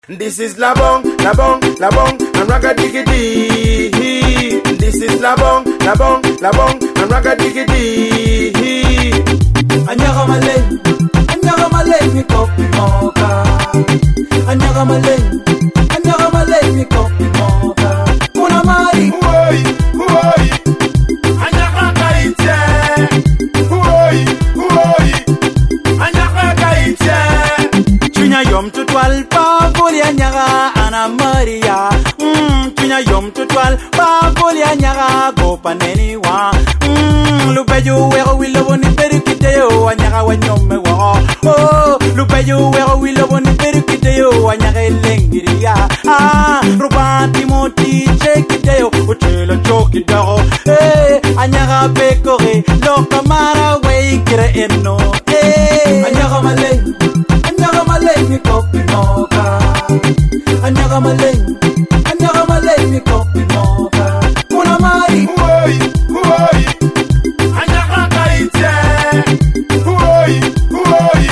This is Labong, Labong, Labong, and Ragga-Diggity. This is Labong, Labong, Labong, and Ragga-Diggity. Anyagamaleng, anyagamaleng mi kopi moka. Anyagamaleng, anyagamaleng mi kopi moka. Una mari, Uoi, uoi, anyagakaite. Uoi, uoi, anyagakaite. Tunya yom tutwal pa voli anyaga ana Maria. Tunya yom tutwal pa voli anyaga go paneni wa. Lupeju wego wilo boni perikiteo anyaga wanyome wa. Oh, lupeju wego wilo boni perikiteo anyaga lengiria. Rubanti moti chekiteo utelo chokidao. Anyaga pekore lo kamara weikre eno. Anyagamaleng, anyagamaleng mi kopi moka. Anyagamaleng, anyagamaleng mi kopi moka. Una mari, Uoi, uoi, anyagakaite. Uoi, uoi,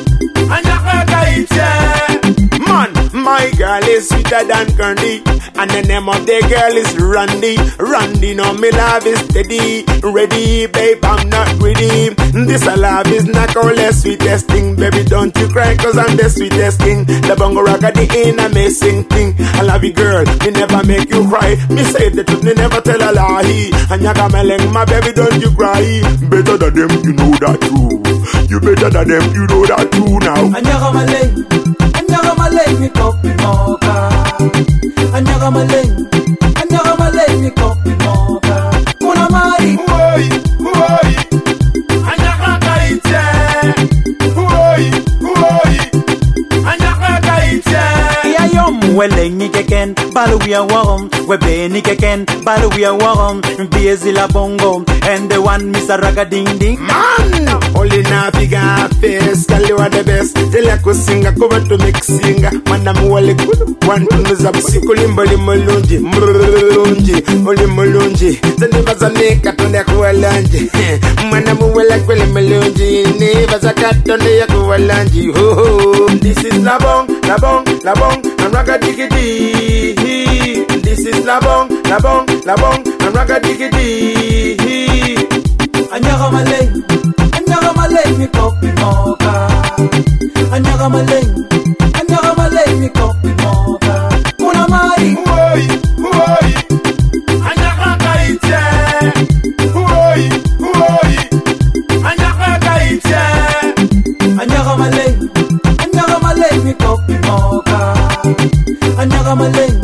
anyagakaite. Man, my girl is sweeter than candy, and the name of the girl is Randy. Randy, no, me love is steady. Ready, babe, I'm not greedy. This a love is not all the sweetest thing. Baby, don't you cry, cause I'm the sweetest king. The bongo ragga, the ain't amazing thing. I love you, girl, me never make you cry. Me say the truth, me never tell a lie. And Anyagamaleng, my baby, don't you cry. Better than them, you know that too. You better than them, you know that too now. anyagamaleng, anyagamaleng mi kopi moka. Anyagamaleng, anyagamaleng mi kopi moka. Una mari, Uoi, uoi, anyagakaite. Uoi, uoi, anyagakaite. ya yom welengi keken balu ya warum we beni keken balu ya warum biezi la bongo and the one Mr. Ragga ding ding. Man, only now bigger face. Girl, you are the best. Tell you could sing, cover to make singer. Man, I'm well good. One to lose up. Sikulimbali mulunji, mulunji, only mulunji. The neighbors are naked on their kualanji. Man, I'm well like well mulunji. Neighbors are cat on their kualanji. Ho ho. This is Labong, Labong, Labong, and Ragga-Diggity. This is Labong, Labong, Labong, and Ragga-Diggity. Anyagamaleng, anyagamaleng mi kopi moka. Anyagamaleng, anyagamaleng mi kopi moka. Una mari, Uoi, uoi, anyagakaite. Uoi, uoi, anyagakaite. anyagamaleng, anyagamaleng mi kopi moka. Anyagamaleng,